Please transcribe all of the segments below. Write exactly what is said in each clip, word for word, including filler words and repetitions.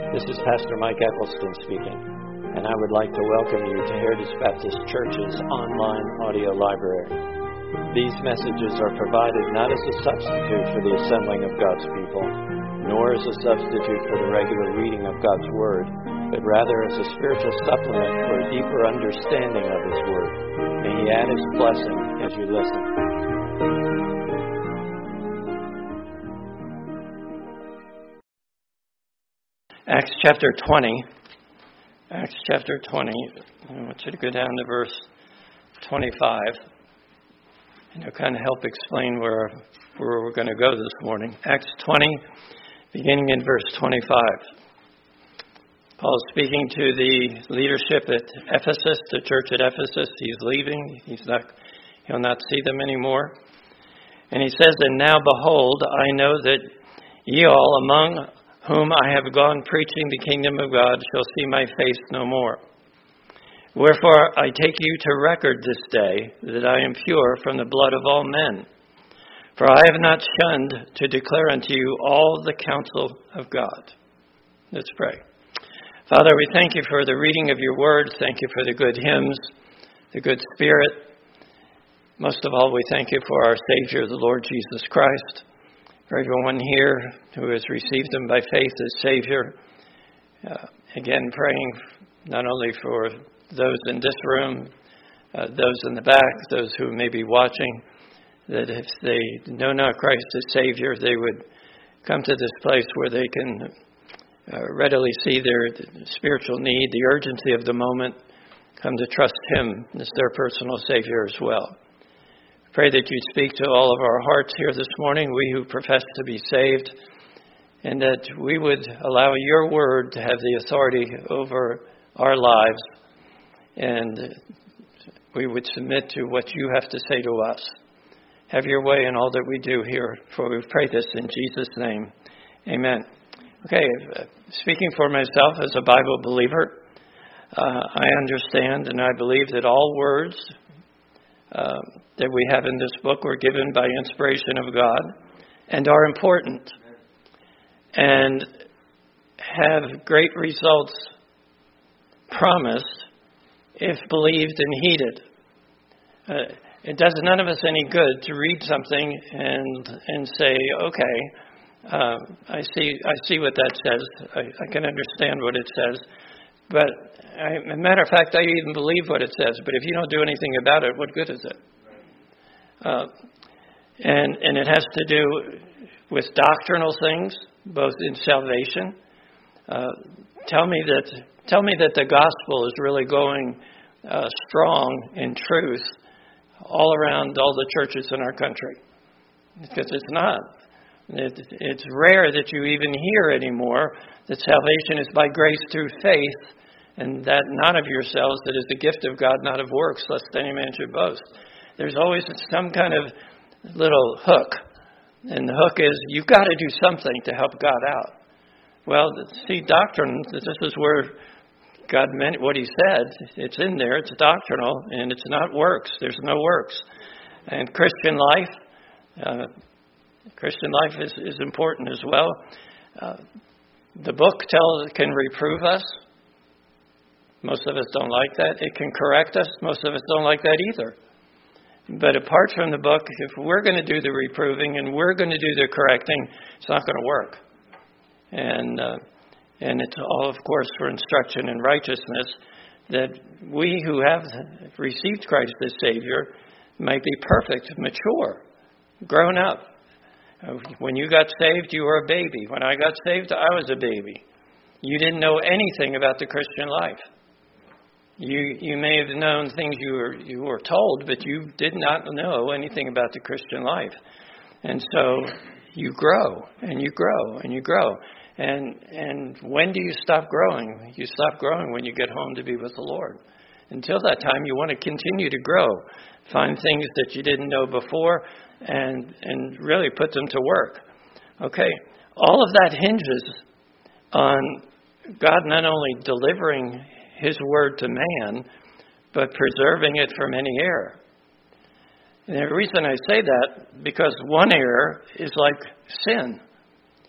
This is Pastor Mike Eccleston speaking, and I would like to welcome you to Heritage Baptist Church's online audio library. These messages are provided not as a substitute for the assembling of God's people, nor as a substitute for the regular reading of God's Word, but rather as a spiritual supplement for a deeper understanding of His Word. May He add His blessing as you listen. Acts chapter twenty. Acts chapter twenty. I want you to go down to verse twenty-five. And it'll kind of help explain where, where we're going to go this morning. Acts twenty, beginning in verse twenty-five. Paul's speaking to the leadership at Ephesus, the church at Ephesus. He's leaving. He's not, he'll not see them anymore. And he says, "And now behold, I know that ye all among whom I have gone preaching the kingdom of God shall see my face no more. Wherefore I take you to record this day that I am pure from the blood of all men. For I have not shunned to declare unto you all the counsel of God." Let's pray. Father, we thank you for the reading of your word. Thank you for the good hymns, the good spirit. Most of all, we thank you for our Savior, the Lord Jesus Christ. For everyone here who has received him by faith as Savior. Uh, again, praying not only for those in this room, uh, those in the back, those who may be watching, that if they know not Christ as Savior, they would come to this place where they can uh, readily see their spiritual need, the urgency of the moment, come to trust him as their personal Savior as well. Pray that you'd speak to all of our hearts here this morning, we who profess to be saved, and that we would allow your word to have the authority over our lives, and we would submit to what you have to say to us. Have your way in all that we do here, for we pray this in Jesus' name. Amen. Okay, speaking for myself as a Bible believer, uh, I understand and I believe that all words Uh, that we have in this book were given by inspiration of God and are important and have great results promised if believed and heeded. Uh, it does none of us any good to read something and and say, okay, uh, I see I see what that says. I, I can understand what it says. But I, as a matter of fact, I even believe what it says. But if you don't do anything about it, what good is it? Uh, and and it has to do with doctrinal things, both in salvation. Uh, tell me that tell me that the gospel is really going uh, strong in truth all around all the churches in our country, because it's not. It, it's rare that you even hear anymore that salvation is by grace through faith, and that not of yourselves, that is the gift of God, not of works, lest any man should boast. There's always some kind of little hook, and the hook is you've got to do something to help God out. Well, see, doctrine, this is where God meant what he said. It's in there, it's doctrinal, and it's not works. There's no works. And Christian life, uh, Christian life is, is important as well. Uh, the book tells can reprove us. Most of us don't like that. It can correct us. Most of us don't like that either. But apart from the book, if we're going to do the reproving and we're going to do the correcting, it's not going to work. And uh, and it's all, of course, for instruction in righteousness, that we who have received Christ as Savior might be perfect, mature, grown up. When you got saved, you were a baby. When I got saved, I was a baby. You didn't know anything about the Christian life. You you may have known things you were you were told, but you did not know anything about the Christian life. And so you grow and you grow and you grow. And and when do you stop growing? You stop growing when you get home to be with the Lord. Until that time, you want to continue to grow, find things that you didn't know before, and and really put them to work. Okay, all of that hinges on God not only delivering his word to man, but preserving it from any error. And the reason I say that, because one error is like sin.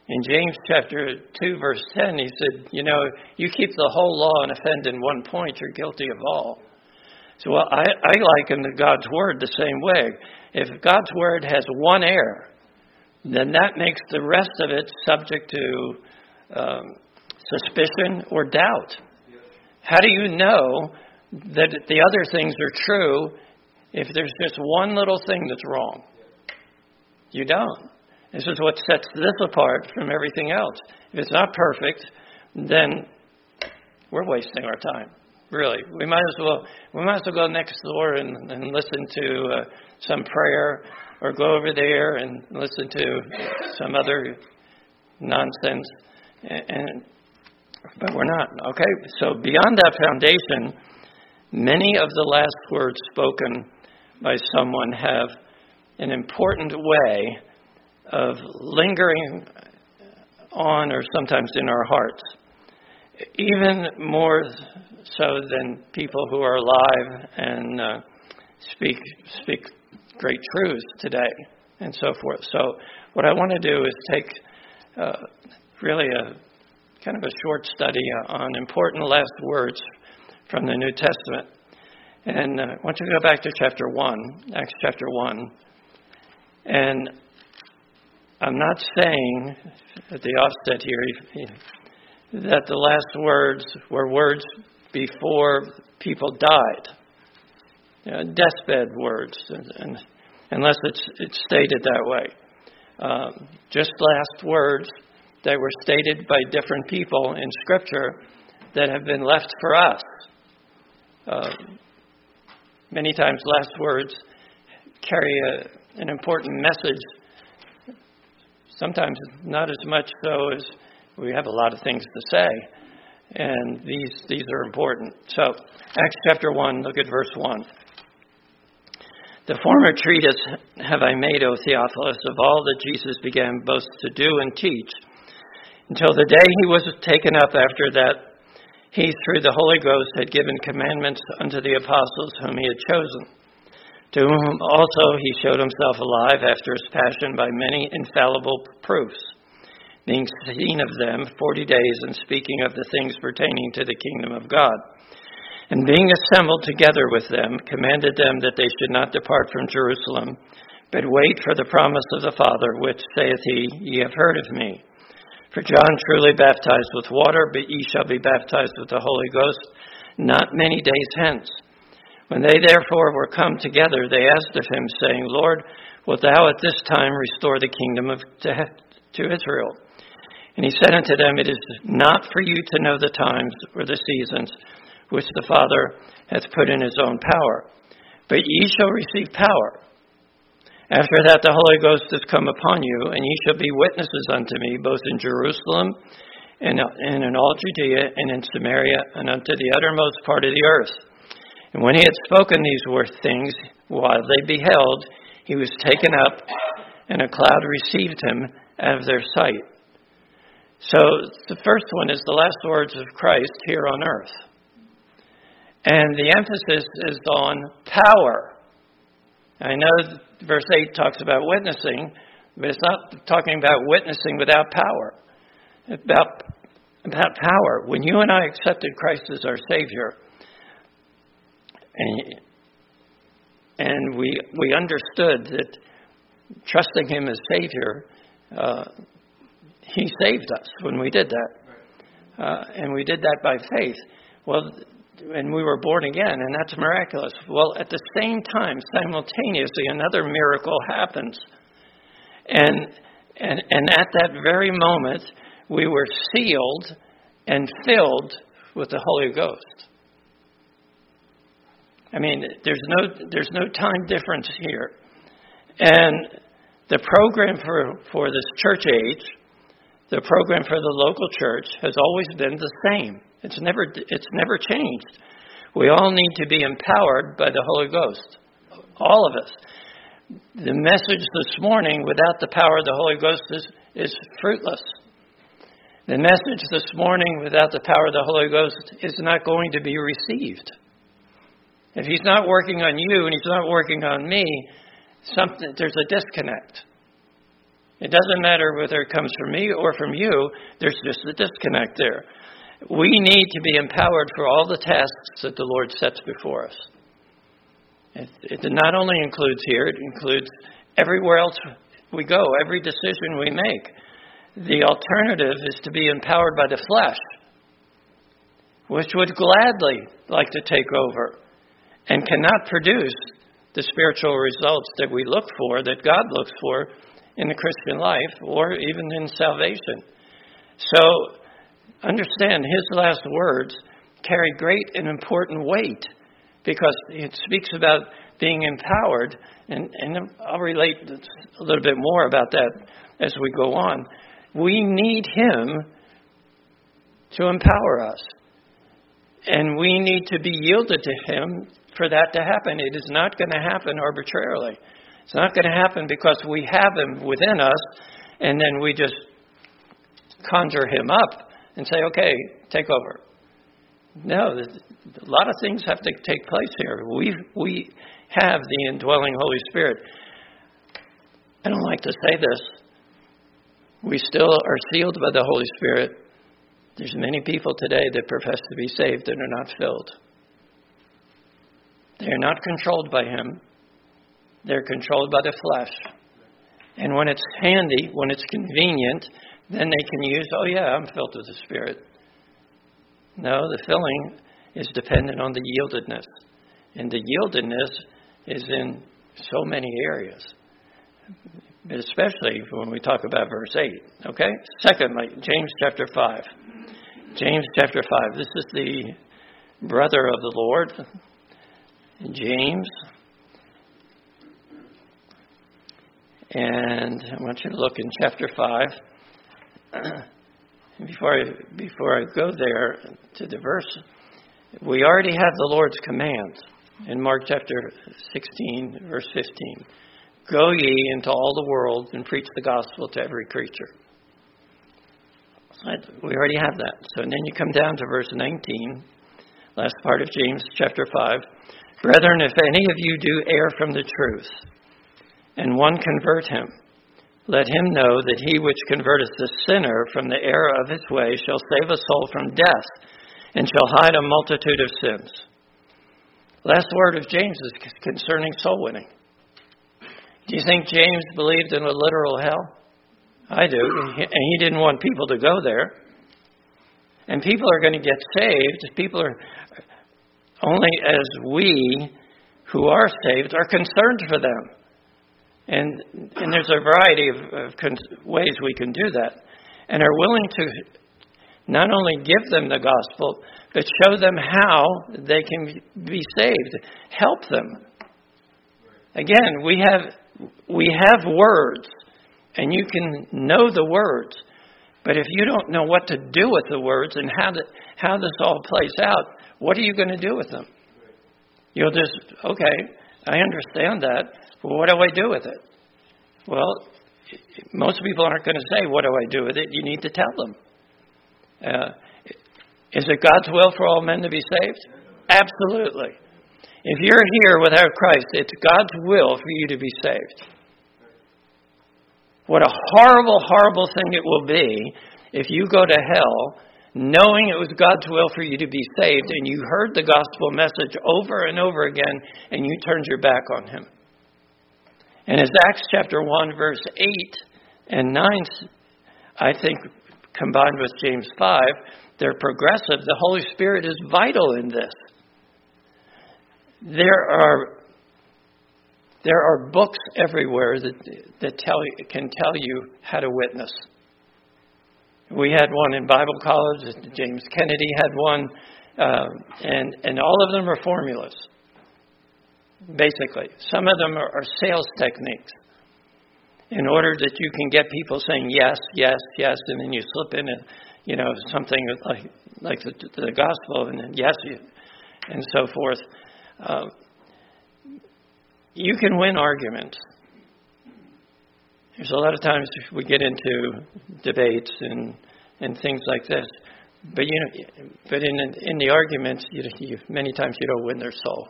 In James chapter two, verse ten, he said, you know, you keep the whole law and offend in one point, you're guilty of all. So well, I, I liken to God's word the same way. If God's word has one error, then that makes the rest of it subject to um, suspicion or doubt. How do you know that the other things are true if there's just one little thing that's wrong? You don't. This is what sets this apart from everything else. If it's not perfect, then we're wasting our time. Really, we might as well we might as well go next door and, and listen to uh, some prayer, or go over there and listen to some other nonsense. And, and but we're not. Okay, so beyond that foundation, many of the last words spoken by someone have an important way of lingering on, or sometimes in our hearts, even more so than people who are alive and uh, speak speak great truths today, and so forth. So what I want to do is take uh, really a kind of a short study on important last words from the New Testament. And uh, I want you to go back to chapter one, Acts chapter one. And I'm not saying at the offset here that the last words were words before people died. You know, deathbed words, and, and, unless it's, it's stated that way. Um, just last words that were stated by different people in Scripture that have been left for us. Uh, many times last words carry a, an important message. Sometimes not as much so as we have a lot of things to say. And these these are important. So, Acts chapter one, look at verse one. The former treatise have I made, O Theophilus, of all that Jesus began both to do and teach, until the day he was taken up. After that, he, through the Holy Ghost, had given commandments unto the apostles whom he had chosen, to whom also he showed himself alive after his passion by many infallible proofs, being seen of them forty days, and speaking of the things pertaining to the kingdom of God. And being assembled together with them, commanded them that they should not depart from Jerusalem, but wait for the promise of the Father, which saith he, Ye have heard of me. For John truly baptized with water, but ye shall be baptized with the Holy Ghost not many days hence. When they therefore were come together, they asked of him, saying, Lord, wilt thou at this time restore the kingdom of to, to Israel? And he said unto them, It is not for you to know the times or the seasons which the Father hath put in his own power, but ye shall receive power. After that the Holy Ghost is come upon you, and ye shall be witnesses unto me, both in Jerusalem, and, and in all Judea, and in Samaria, and unto the uttermost part of the earth. And when he had spoken these were things, while they beheld, he was taken up, and a cloud received him out of their sight. So the first one is the last words of Christ here on earth. And the emphasis is on power. I know verse eight talks about witnessing, but it's not talking about witnessing without power. It's about, about power. When you and I accepted Christ as our Savior, and, and we we understood that trusting him as Savior, uh, he saved us when we did that. Uh, and we did that by faith. Well, and we were born again, and that's miraculous. Well, at the same time, simultaneously, another miracle happens. And, and, and at that very moment, we were sealed and filled with the Holy Ghost. I mean, there's no, there's no time difference here. And the program for, for this church age, the program for the local church, has always been the same. It's never it's never changed. We all need to be empowered by the Holy Ghost. All of us. The message this morning without the power of the Holy Ghost is, is fruitless. The message this morning without the power of the Holy Ghost is not going to be received. If he's not working on you and he's not working on me, something there's a disconnect. It doesn't matter whether it comes from me or from you. There's just a disconnect there. We need to be empowered for all the tasks that the Lord sets before us. It, it not only includes here, it includes everywhere else we go, every decision we make. The alternative is to be empowered by the flesh, which would gladly like to take over and cannot produce the spiritual results that we look for, that God looks for in the Christian life or even in salvation. So understand his last words carry great and important weight because it speaks about being empowered, and, and I'll relate a little bit more about that as we go on. We need him to empower us, and we need to be yielded to him for that to happen. It is not going to happen arbitrarily. It's not going to happen because we have him within us and then we just conjure him up and say, okay, take over. No, a lot of things have to take place here. We we have the indwelling Holy Spirit. I don't like to say this. We still are sealed by the Holy Spirit. There's many people today that profess to be saved and are not filled. They are not controlled by him. They're controlled by the flesh. And when it's handy, when it's convenient, then they can use, oh yeah, I'm filled with the Spirit. No, the filling is dependent on the yieldedness. And the yieldedness is in so many areas. But especially when we talk about verse eight. Okay? Secondly, James chapter five. James chapter five. This is the brother of the Lord, James. And I want you to look in chapter five. Before I, before I go there to the verse, we already have the Lord's command in Mark chapter sixteen, verse fifteen. Go ye into all the world and preach the gospel to every creature. We already have that. So then you come down to verse nineteen, last part of James chapter five. Brethren, if any of you do err from the truth, and one convert him, let him know that he which converteth the sinner from the error of his way shall save a soul from death, and shall hide a multitude of sins. Last word of James is concerning soul winning. Do you think James believed in a literal hell? I do. And he didn't want people to go there. And people are going to get saved. People are only as we who are saved are concerned for them. And and there's a variety of, of con- ways we can do that. And are willing to not only give them the gospel, but show them how they can be saved. Help them. Again, we have we have words, and you can know the words. But if you don't know what to do with the words and how to, how this all plays out, what are you going to do with them? You'll just, okay, I understand that. Well, what do I do with it? Well, most people aren't going to say, what do I do with it? You need to tell them. Uh, is it God's will for all men to be saved? Absolutely. If you're here without Christ, it's God's will for you to be saved. What a horrible, horrible thing it will be if you go to hell knowing it was God's will for you to be saved and you heard the gospel message over and over again and you turned your back on him. And as Acts chapter one, verse eight and nine, I think, combined with James five, they're progressive. The Holy Spirit is vital in this. There are there are books everywhere that that tell you, can tell you how to witness. We had one in Bible college. James Kennedy had one, uh, and and all of them are formulas. Basically, some of them are, are sales techniques in order that you can get people saying yes, yes, yes, and then you slip in, a, you know, something like like the, the gospel, and then yes, you, and so forth. Uh, you can win arguments. There's a lot of times we get into debates and and things like this, but you know, but in in the arguments, you, you, many times you don't win their soul.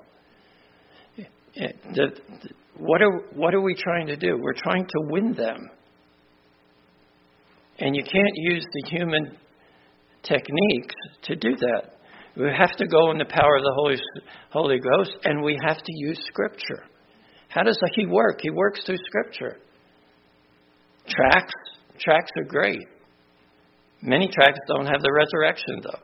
The, the, what are what are we trying to do? We're trying to win them. And you can't use the human techniques to do that. We have to go in the power of the Holy Holy Ghost, and we have to use Scripture. How does He work? He works through Scripture. Tracts, tracts are great. Many tracts don't have the resurrection, though.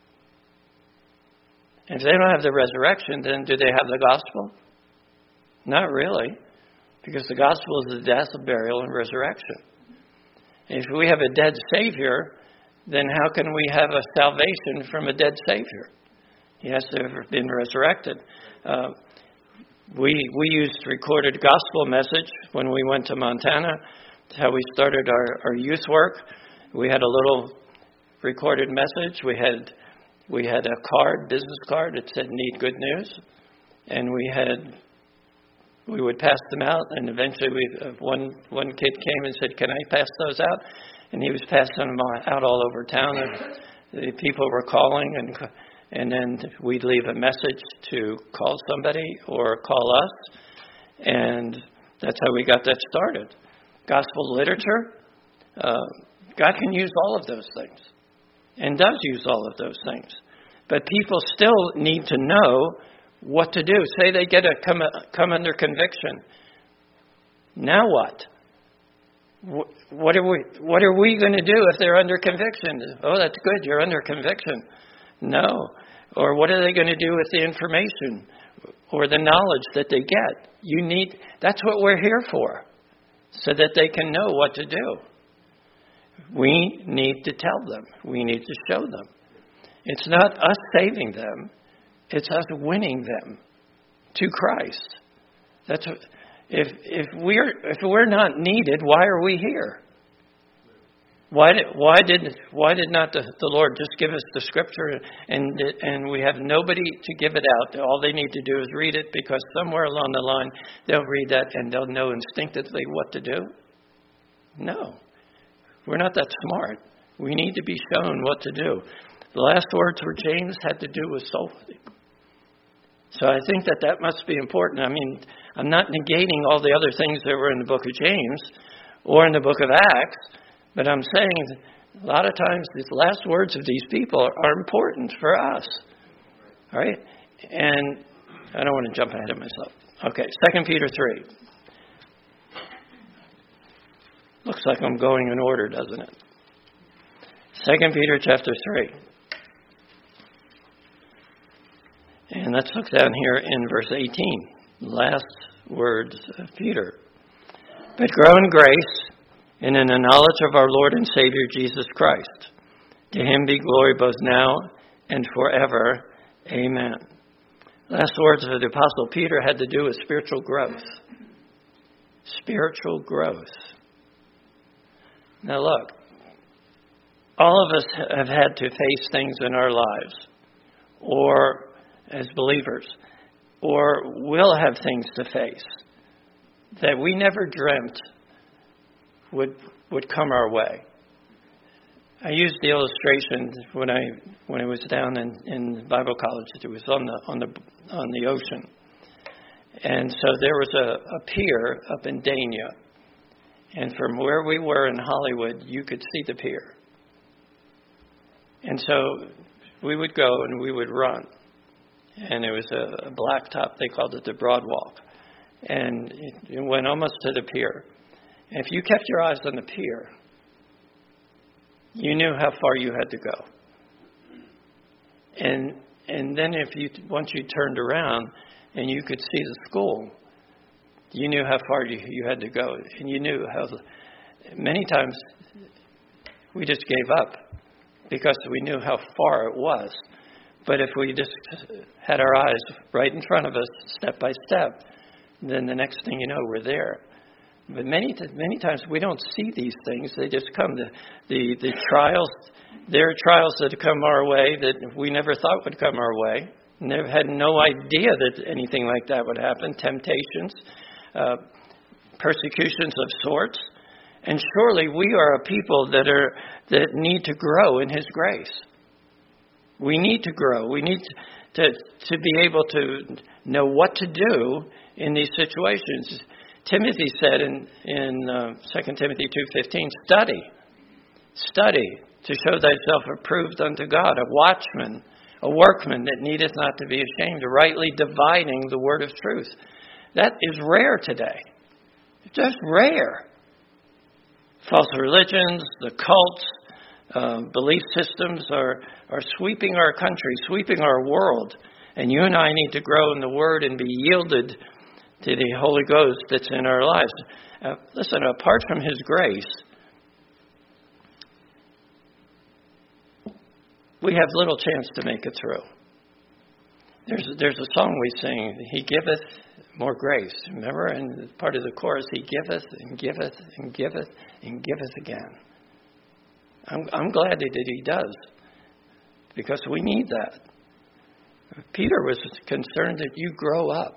If they don't have the resurrection, then do they have the gospel? Not really, because the gospel is the death, burial, and resurrection. If we have a dead Savior, then how can we have a salvation from a dead Savior? He has to have been resurrected. Uh, we we used recorded gospel message when we went to Montana. That's how we started our, our youth work. We had a little recorded message. We had we had a card, business card that said "Need good news," and we had we would pass them out. And eventually, we uh, one one kid came and said, "Can I pass those out?" And he was passing them out all over town. And the people were calling, and and then we'd leave a message to call somebody or call us, and that's how we got that started. Gospel literature. Uh, God can use all of those things, and does use all of those things. But people still need to know what to do. Say they get a come, come under conviction. Now what? What are we What are we going to do if they're under conviction? Oh, that's good. You're under conviction. No. Or what are they going to do with the information or the knowledge that they get? You need. That's what we're here for, so that they can know what to do. We need to tell them. We need to show them. It's not us saving them. It's us winning them to Christ. That's what, if if we're if we're not needed, why are we here? Why did why did why did not the, the Lord just give us the Scripture and and we have nobody to give it out? All they need to do is read it, because somewhere along the line they'll read that and they'll know instinctively what to do. No. We're not that smart. We need to be shown what to do. The last words for James had to do with soul winning. So I think that that must be important. I mean, I'm not negating all the other things that were in the book of James or in the book of Acts, but I'm saying a lot of times these last words of these people are important for us. All right? And I don't want to jump ahead of myself. Okay, Second Peter three. Looks like I'm going in order, doesn't it? Second Peter chapter three. And let's look down here in verse eighteen. Last words of Peter. But grow in grace and in the knowledge of our Lord and Savior Jesus Christ. To Him be glory both now and forever. Amen. Last words of the Apostle Peter had to do with spiritual growth. Spiritual growth. Now look, all of us have had to face things in our lives, or as believers, or will have things to face that we never dreamt would would come our way. I used the illustration when I when I was down in, in Bible college. It was on the on the on the ocean, and so there was a, a pier up in Dania. And from where we were in Hollywood, you could see the pier. And so we would go and we would run. And it was a, a blacktop. They called it the Broad Walk. And it, it went almost to the pier. And if you kept your eyes on the pier, you knew how far you had to go. And and then if you once you turned around and you could see the school, you knew how far you, you had to go. And you knew how... Many times we just gave up because we knew how far it was. But if we just had our eyes right in front of us, step by step, then the next thing you know, we're there. But many many times we don't see these things. They just come. The, the, the trials, there are trials that come our way that we never thought would come our way. Never had no idea that anything like that would happen. Temptations. Uh, persecutions of sorts, and surely we are a people that are that need to grow in His grace. We need to grow. We need to to, to be able to know what to do in these situations. Timothy said in in uh, Second Timothy two fifteen, study, Study to show thyself approved unto God, a watchman, a workman that needeth not to be ashamed, rightly dividing the word of truth. That is rare today. It's just rare. False religions, the cults, uh, belief systems are, are sweeping our country, sweeping our world. And you and I need to grow in the Word and be yielded to the Holy Ghost that's in our lives. Uh, listen, apart from His grace, we have little chance to make it through. There's, there's a song we sing, He giveth more grace. Remember, and part of the chorus, He giveth and giveth and giveth and giveth again. I'm, I'm glad that He does, because we need that. Peter was concerned that you grow up.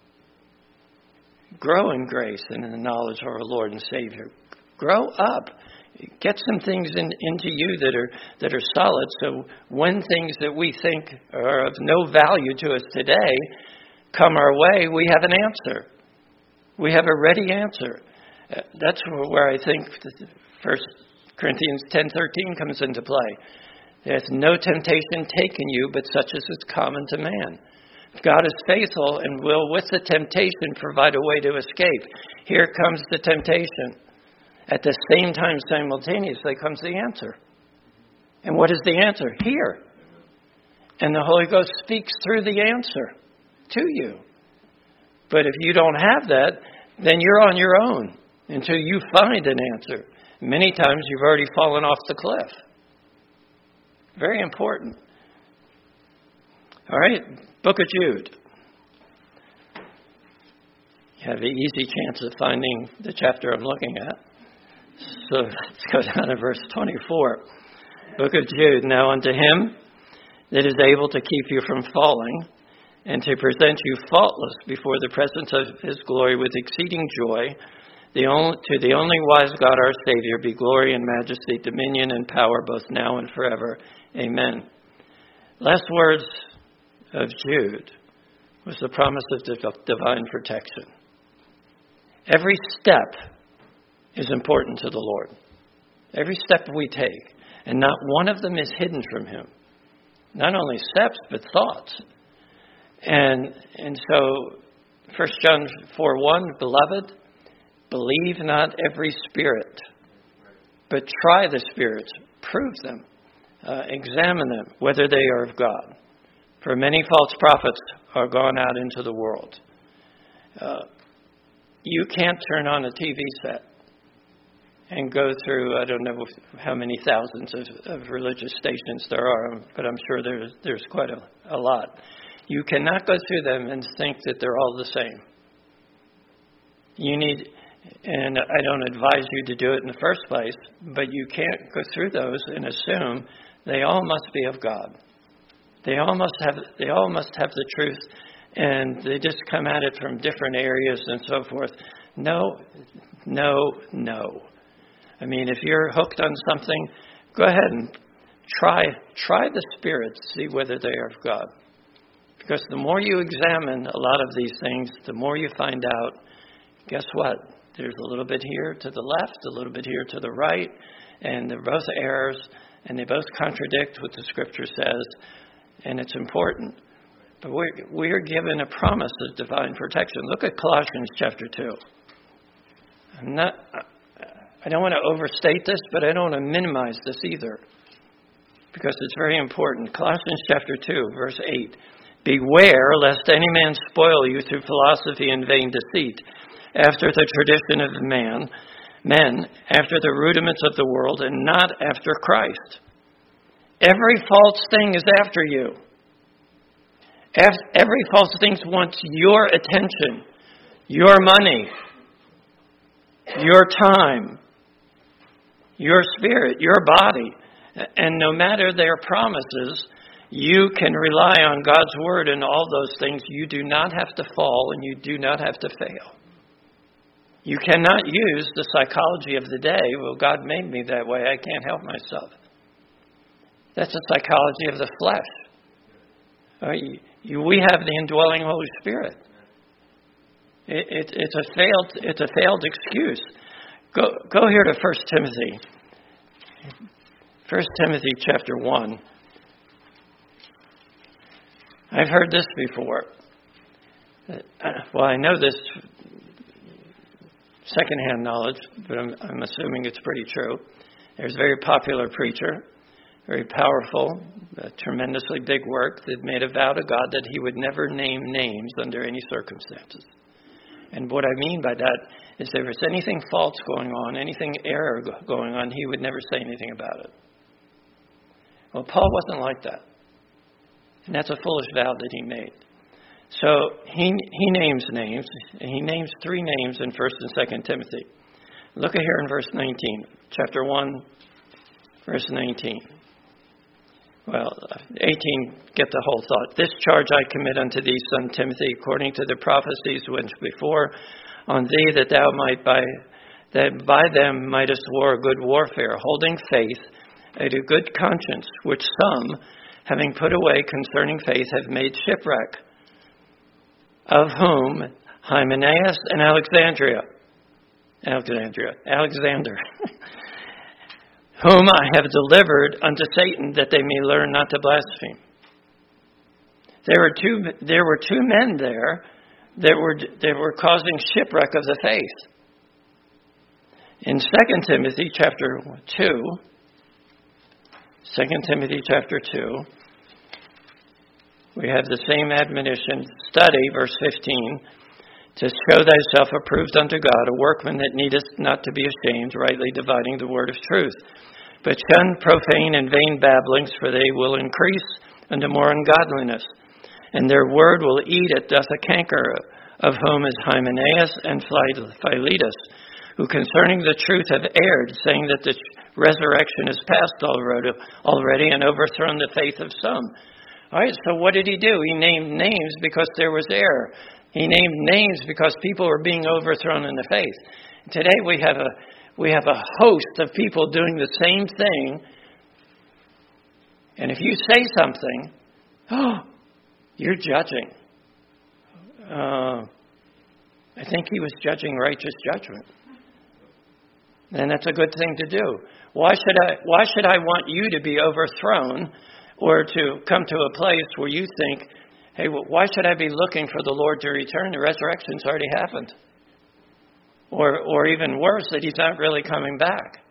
Grow in grace and in the knowledge of our Lord and Savior. Grow up. Get some things in, into you that are that are solid, so when things that we think are of no value to us today come our way, we have an answer. We have a ready answer. Uh, that's where I think First Corinthians ten thirteen comes into play. There's no temptation taken you, but such as is common to man. God is faithful and will, with the temptation, provide a way to escape. Here comes the temptation. At the same time, simultaneously, comes the answer. And what is the answer? Here. And the Holy Ghost speaks through the answer to you. But if you don't have that, then you're on your own until you find an answer. Many times you've already fallen off the cliff. Very important. All right, Book of Jude. You have an easy chance of finding the chapter I'm looking at. So let's go down to verse twenty-four. Book of Jude. Now unto Him that is able to keep you from falling, and to present you faultless before the presence of His glory with exceeding joy, the only, to the only wise God our Savior be glory and majesty, dominion and power, both now and forever. Amen. Last words of Jude was the promise of divine protection. Every step is important to the Lord. Every step we take. And not one of them is hidden from Him. Not only steps, but thoughts. And and so, First John four one, Beloved, believe not every spirit, but try the spirits, prove them, uh, examine them, whether they are of God. For many false prophets are gone out into the world. Uh, you can't turn on a T V set and go through, I don't know how many thousands of, of religious stations there are, but I'm sure there's, there's quite a, a lot. You cannot go through them and think that they're all the same. You need, and I don't advise you to do it in the first place, but you can't go through those and assume they all must be of God. They all must have, they all must have the truth, and they just come at it from different areas and so forth. No, no, no. I mean, if you're hooked on something, go ahead and try try the spirits, see whether they are of God. Because the more you examine a lot of these things, the more you find out, guess what? There's a little bit here to the left, a little bit here to the right, and they're both errors, and they both contradict what the Scripture says, and it's important. But we're, we're given a promise of divine protection. Look at Colossians chapter two. I'm not... I don't want to overstate this, but I don't want to minimize this either, because it's very important. Colossians chapter two, verse eight. Beware lest any man spoil you through philosophy and vain deceit, after the tradition of man, men, after the rudiments of the world, and not after Christ. Every false thing is after you. Every false thing wants your attention, your money, your time, your spirit, your body. And no matter their promises, you can rely on God's word and all those things. You do not have to fall and you do not have to fail. You cannot use the psychology of the day. Well, God made me that way. I can't help myself. That's the psychology of the flesh. Uh, you, you, we have the indwelling Holy Spirit. It, it, it's a failed. It's a failed excuse. Go, go here to First Timothy. First Timothy chapter one. I've heard this before. Well, I know this secondhand knowledge, but I'm, I'm assuming it's pretty true. There's a very popular preacher, very powerful, a tremendously big work that made a vow to God that he would never name names under any circumstances. And what I mean by that is if there's anything false going on, anything error going on, he would never say anything about it. Well, Paul wasn't like that. And that's a foolish vow that he made. So he he names names, and he names three names in First and Second Timothy. Look at here in verse nineteen, chapter one, verse nineteen. Well, eighteen, get the whole thought. This charge I commit unto thee, son Timothy, according to the prophecies which before on thee, that thou might by that by them mightest war a good warfare, holding faith and a good conscience, which some, having put away concerning faith, have made shipwreck, of whom Hymenaeus and Alexandria, Alexandria, Alexander, whom I have delivered unto Satan, that they may learn not to blaspheme. There were two. There were two men there that were that were causing shipwreck of the faith. In Second Timothy chapter two, Second Timothy chapter two, we have the same admonition. Study, verse fifteen, to show thyself approved unto God, a workman that needeth not to be ashamed, rightly dividing the word of truth. But shun profane and vain babblings, for they will increase unto more ungodliness. And their word will eat it, doth a canker, of whom is Hymenaeus and Philetus, who concerning the truth have erred, saying that the resurrection is past already and overthrown the faith of some. All right, so what did he do? He named names because there was error. He named names because people were being overthrown in the faith. Today we have a we have a host of people doing the same thing. And if you say something, oh, you're judging. Uh, I think he was judging righteous judgment. And that's a good thing to do. Why should I why should I want you to be overthrown, or to come to a place where you think, hey, well, why should I be looking for the Lord to return? The resurrection's already happened. Or or even worse, that he's not really coming back.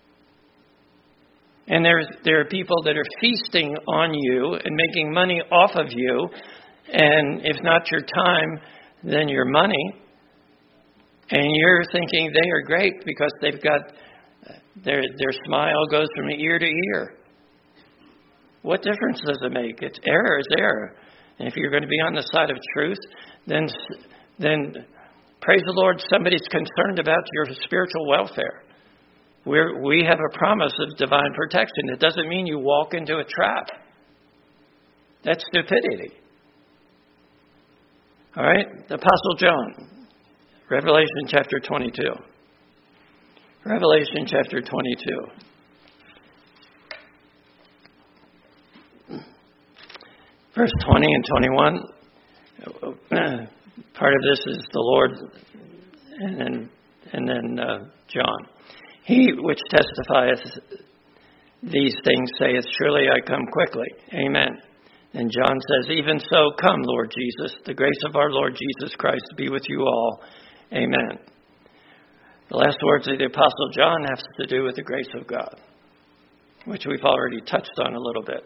And there's there are people that are feasting on you and making money off of you. And if not your time, then your money. And you're thinking they are great because they've got, their their smile goes from ear to ear. What difference does it make? It's error is error. And if you're going to be on the side of truth, then then praise the Lord, somebody's concerned about your spiritual welfare. We're, we have a promise of divine protection. It doesn't mean you walk into a trap. That's stupidity. All right? The Apostle John, Revelation chapter twenty-two. Revelation chapter twenty-two. Verse twenty and twenty-one, part of this is the Lord, and then and then uh, John. He which testifieth these things saith, surely I come quickly. Amen. And John says, even so, come, Lord Jesus. The grace of our Lord Jesus Christ be with you all. Amen. The last words of the Apostle John have to do with the grace of God, which we've already touched on a little bit.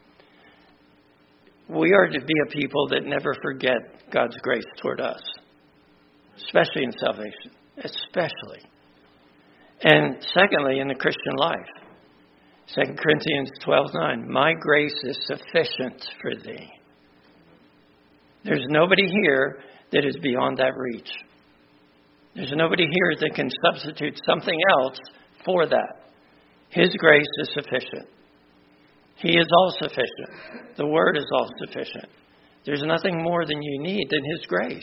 We are to be a people that never forget God's grace toward us, especially in salvation, especially. And secondly, in the Christian life, Second Corinthians twelve nine, my grace is sufficient for thee. There's nobody here that is beyond that reach. There's nobody here that can substitute something else for that. His grace is sufficient. He is all sufficient. The Word is all sufficient. There's nothing more than you need than His grace.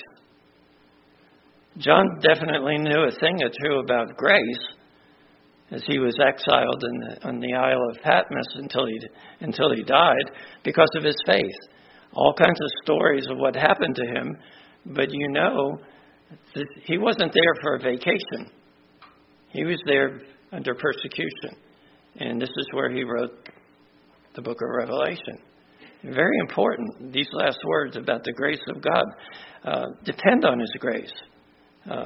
John definitely knew a thing or two about grace, as he was exiled in the, on the Isle of Patmos until he until he died because of his faith. All kinds of stories of what happened to him, but you know that he wasn't there for a vacation. He was there under persecution. And this is where he wrote the book of Revelation. Very important, these last words about the grace of God. Uh, depend on his grace. Uh,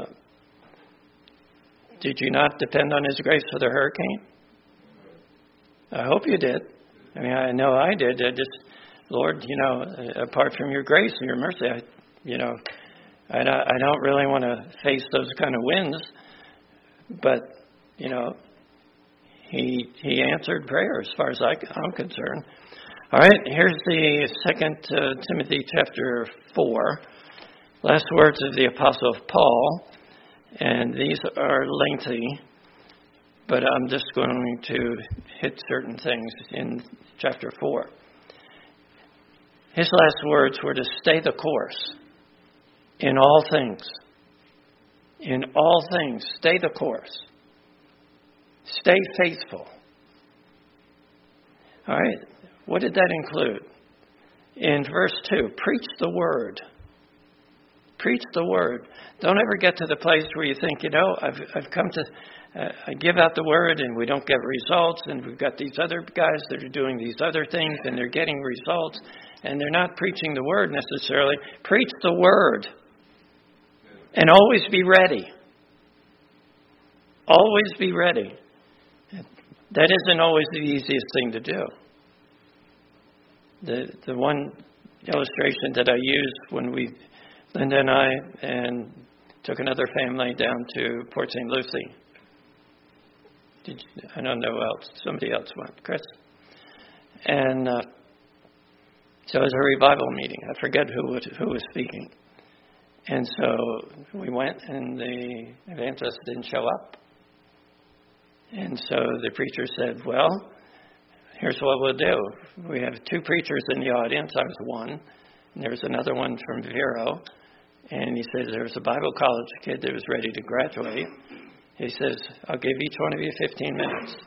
did you not depend on his grace for the hurricane? I hope you did. I mean, I know I did. I just, Lord, you know, apart from your grace and your mercy, I, you know, I, I don't really want to face those kind of winds. But, you know, he he answered prayer as far as I, I'm concerned. All right, here's the Second uh, Timothy chapter four. Last words of the Apostle Paul, and these are lengthy, but I'm just going to hit certain things in chapter four. His last words were to stay the course in all things. In all things, stay the course. Stay faithful. All right, what did that include? In verse two, preach the word. Preach the word. Don't ever get to the place where you think, you know, I've I've come to, uh, I give out the word and we don't get results, and we've got these other guys that are doing these other things and they're getting results, and they're not preaching the word necessarily. Preach the word. And always be ready. Always be ready. That isn't always the easiest thing to do. The the one illustration that I used when we, Linda and I, and took another family down to Port Saint Lucie. Did you, I don't know who else. Somebody else went. Chris. And uh, so it was a revival meeting. I forget who was, who was speaking. And so we went, and the evangelist didn't show up. And so the preacher said, well, here's what we'll do. We have two preachers in the audience. I was one. And there was another one from Vero. And he said there was a Bible college kid that was ready to graduate. He says, I'll give each one of you fifteen minutes.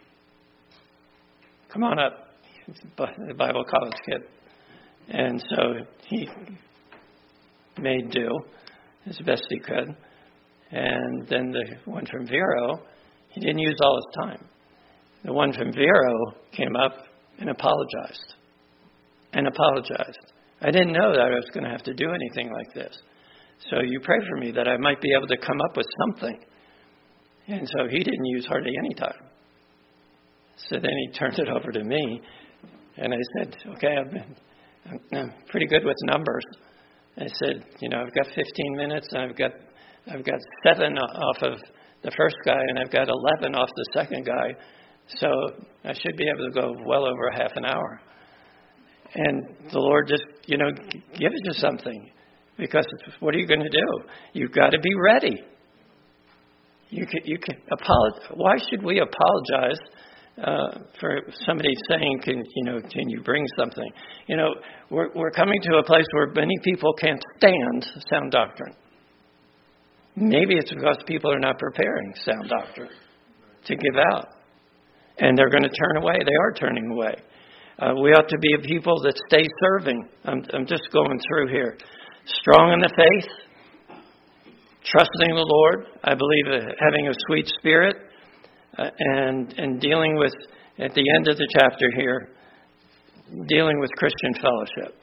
Come on up, the Bible college kid. And so he made do as best he could. And then the one from Vero, he didn't use all his time. The one from Vero came up and apologized. And apologized. I didn't know that I was going to have to do anything like this. So you pray for me that I might be able to come up with something. And so he didn't use hardly any time. So then he turned it over to me. And I said, okay, I've been, I'm, I'm pretty good with numbers. I said, you know, I've got fifteen minutes, and I've got I've got seven off of the first guy, and I've got eleven off the second guy. So I should be able to go well over a half an hour. And the Lord just, you know, give it to something. Because what are you going to do? You've got to be ready. You can, you can apologize. Why should we apologize uh, for somebody saying, "Can you know? Can you bring something?" You know, we're we're coming to a place where many people can't stand sound doctrine. Maybe it's because people are not preparing sound doctrine to give out, and they're going to turn away. They are turning away. Uh, we ought to be a people that stay serving. I'm, I'm just going through here. Strong in the faith, trusting the Lord. I believe uh, having a sweet spirit, uh, and and dealing with, at the end of the chapter here, dealing with Christian fellowship.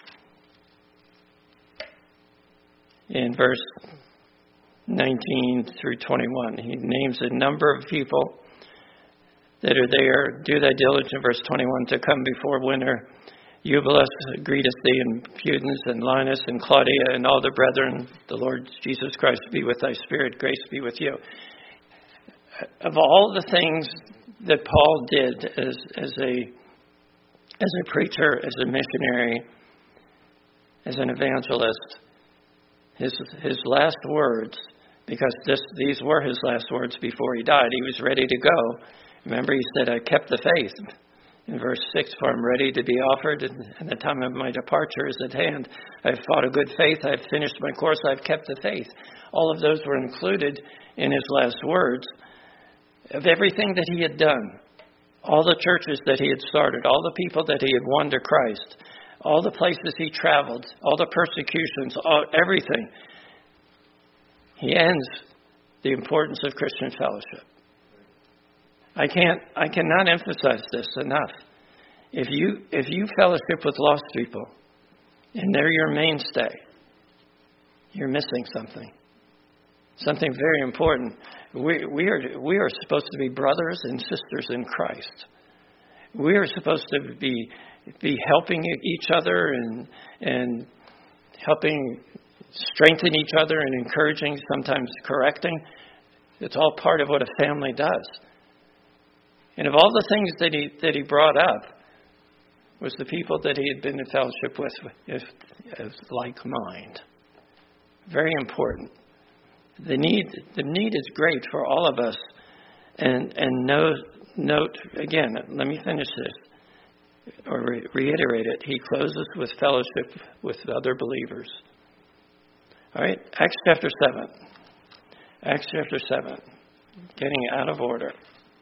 In verse nineteen through twenty-one, he names a number of people that are there. Do thy diligence, verse twenty-one, to come before winter. Eubulus greeteth thee, and Pudens, and Linus, and Claudia, and all the brethren. The Lord Jesus Christ be with thy spirit. Grace be with you. Of all the things that Paul did as as a as a preacher, as a missionary, as an evangelist, his his last words, because this these were his last words before he died. He was ready to go. Remember, he said, "I kept the faith." In verse six, for I'm ready to be offered, and the time of my departure is at hand. I've fought a good faith. I've finished my course. I've kept the faith. All of those were included in his last words of everything that he had done. All the churches that he had started, all the people that he had won to Christ, all the places he traveled, all the persecutions, all, everything. He ends the importance of Christian fellowship. I can't, I cannot emphasize this enough. If you, if you fellowship with lost people and they're your mainstay, you're missing something. Something very important. We, we are, we are supposed to be brothers and sisters in Christ. We are supposed to be, be helping each other and, and helping strengthen each other and encouraging, sometimes correcting. It's all part of what a family does. And of all the things that he that he brought up was the people that he had been in fellowship with as, as like mind. Very important. The need the need is great for all of us. And and note, note again, let me finish this, or re- reiterate it. He closes with fellowship with other believers. All right, Acts chapter seven. Acts chapter seven. Getting out of order.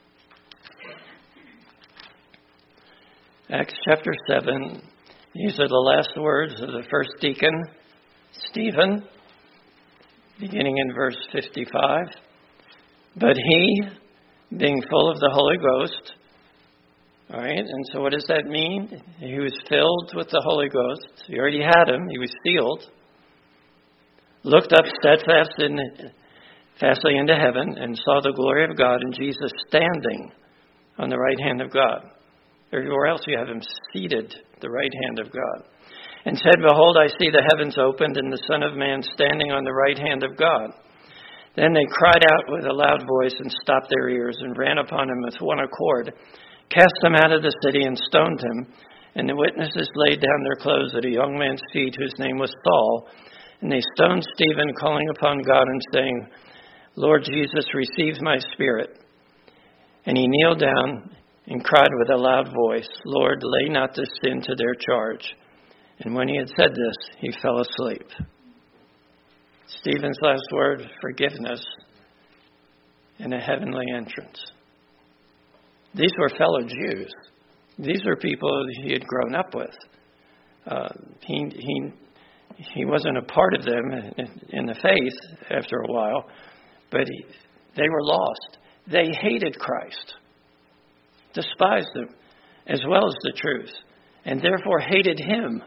Acts chapter seven. These are the last words of the first deacon, Stephen, beginning in verse fifty-five. But he, being full of the Holy Ghost, all right, and so what does that mean? He was filled with the Holy Ghost. He already had him. He was sealed. Looked up steadfast in, fastly into heaven and saw the glory of God and Jesus standing on the right hand of God. Everywhere else you have him seated at the right hand of God. And said, Behold, I see the heavens opened and the Son of Man standing on the right hand of God. Then they cried out with a loud voice and stopped their ears and ran upon him with one accord, cast him out of the city and stoned him. And the witnesses laid down their clothes at a young man's feet whose name was Saul. And they stoned Stephen, calling upon God and saying, Lord Jesus, receive my spirit. And he kneeled down and cried with a loud voice, Lord, lay not this sin to their charge. And when he had said this, he fell asleep. Stephen's last word, forgiveness and a heavenly entrance. These were fellow Jews. These were people he had grown up with. Uh, he, he, he wasn't a part of them in, in the faith after a while, but he, they were lost. They hated Christ, despised him, as well as the truth, and therefore hated him.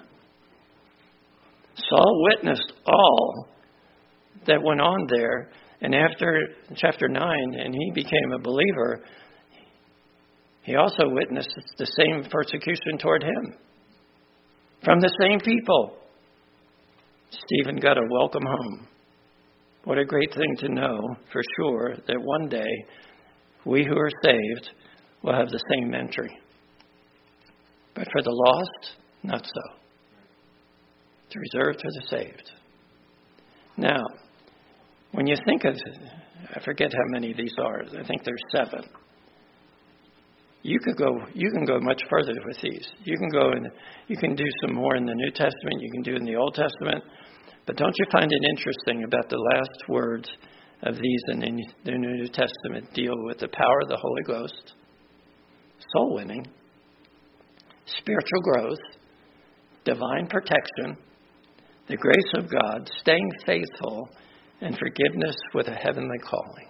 Saul witnessed all that went on there, and after chapter nine, and he became a believer, he also witnessed the same persecution toward him from the same people. Stephen got a welcome home. What a great thing to know for sure that one day we who are saved will have the same entry. But for the lost, not so. It's reserved for the saved. Now, when you think of, I forget how many these are. I think there's seven. You could go. You can go much further with these. You can go and you can do some more in the New Testament. You can do in the Old Testament. But don't you find it interesting about the last words of these in the New Testament deal with the power of the Holy Ghost, soul winning, spiritual growth, divine protection, the grace of God, staying faithful, and forgiveness with a heavenly calling.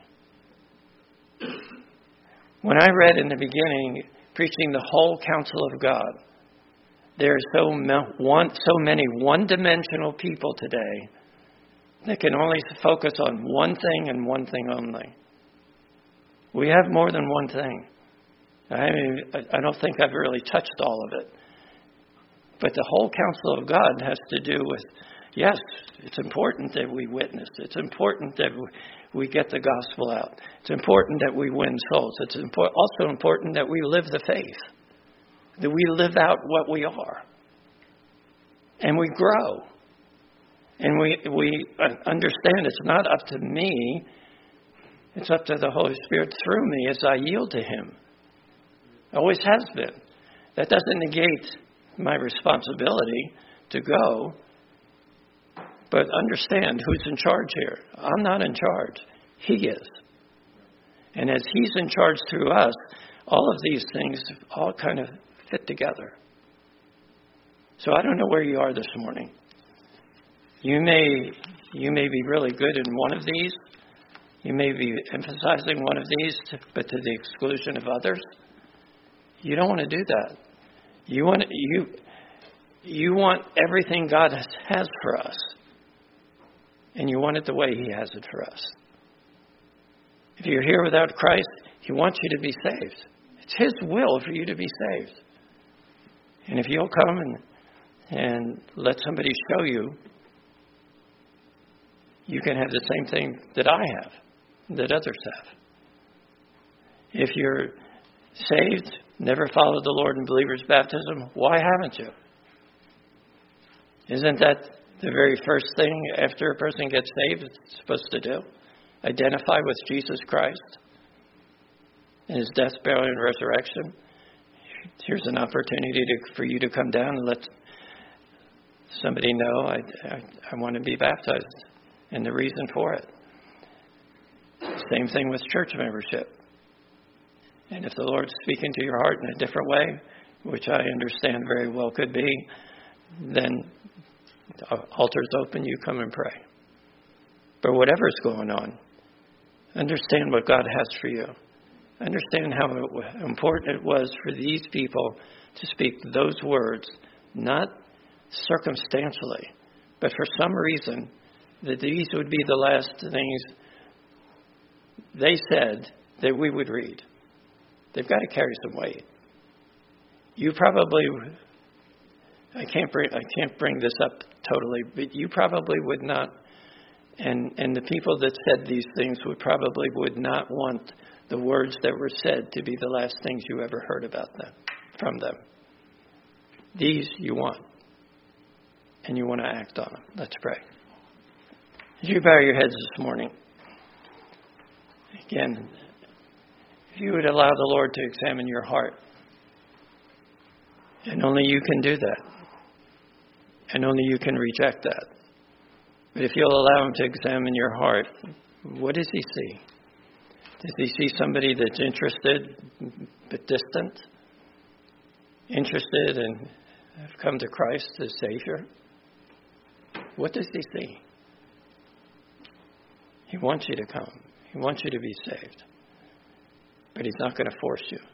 When I read in the beginning, preaching the whole counsel of God, there are so, one, so many one-dimensional people today that can only focus on one thing and one thing only. We have more than one thing. I mean, I don't think I've really touched all of it. But the whole counsel of God has to do with, yes, it's important that we witness. It's important that we get the gospel out. It's important that we win souls. It's also important that we live the faith, that we live out what we are. And we grow. And we, we understand it's not up to me. It's up to the Holy Spirit through me as I yield to Him. Always has been. That doesn't negate my responsibility to go. But understand who's in charge here. I'm not in charge. He is. And as He's in charge through us, all of these things all kind of fit together. So I don't know where you are this morning. You may you may be really good in one of these. You may be emphasizing one of these, but to the exclusion of others. You don't want to do that. You want you you want everything God has, has for us, and you want it the way He has it for us. If you're here without Christ, He wants you to be saved. It's His will for you to be saved. And if you'll come and and let somebody show you, you can have the same thing that I have, that others have. If you're saved, never followed the Lord in believer's baptism, why haven't you? Isn't that the very first thing after a person gets saved it's supposed to do? Identify with Jesus Christ and His death, burial, and resurrection. Here's an opportunity to, for you to come down and let somebody know I, I, I want to be baptized and the reason for it. Same thing with church membership. And if the Lord's speaking to your heart in a different way, which I understand very well could be, then the altar's open, you come and pray. But whatever's going on, understand what God has for you. Understand how important it was for these people to speak those words, not circumstantially, but for some reason, that these would be the last things they said that we would read. They've got to carry some weight. You probably, I can't bring, I can't bring this up totally, but you probably would not, and, and the people that said these things would probably would not want the words that were said to be the last things you ever heard about them, from them. These you want, and you want to act on them. Let's pray. As you bow your heads this morning, again, if you would allow the Lord to examine your heart, and only you can do that, and only you can reject that. But if you'll allow Him to examine your heart, what does He see? Does He see somebody that's interested but distant? Interested and have come to Christ as Savior? What does He see? He wants you to come. He wants you to be saved. But He's not going to force you.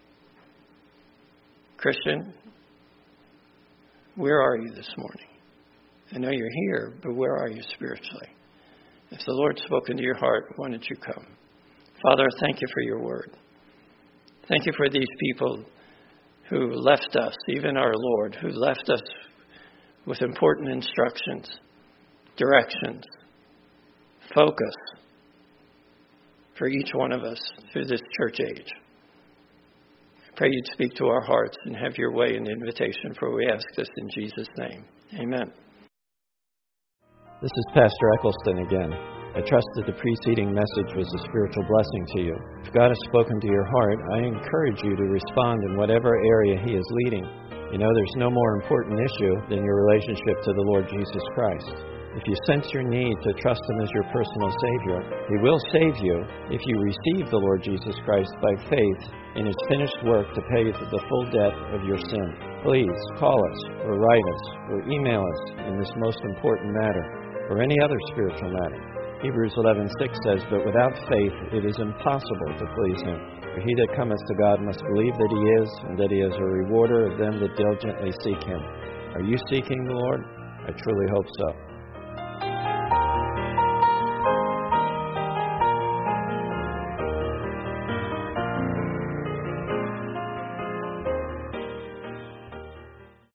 Christian, where are you this morning? I know you're here, but where are you spiritually? If the Lord's spoken to your heart, why don't you come? Father, thank you for your word. Thank you for these people who left us, even our Lord, who left us with important instructions, directions, focus for each one of us through this church age. I pray you'd speak to our hearts and have your way in the invitation, for we ask this in Jesus' name. Amen. This is Pastor Eccleston again. I trust that the preceding message was a spiritual blessing to you. If God has spoken to your heart, I encourage you to respond in whatever area He is leading. You know, there's no more important issue than your relationship to the Lord Jesus Christ. If you sense your need to trust Him as your personal Savior, He will save you if you receive the Lord Jesus Christ by faith in His finished work to pay the full debt of your sin. Please call us or write us or email us in this most important matter or any other spiritual matter. Hebrews eleven six says, "But without faith it is impossible to please Him. For he that cometh to God must believe that He is, and that He is a rewarder of them that diligently seek Him." Are you seeking the Lord? I truly hope so.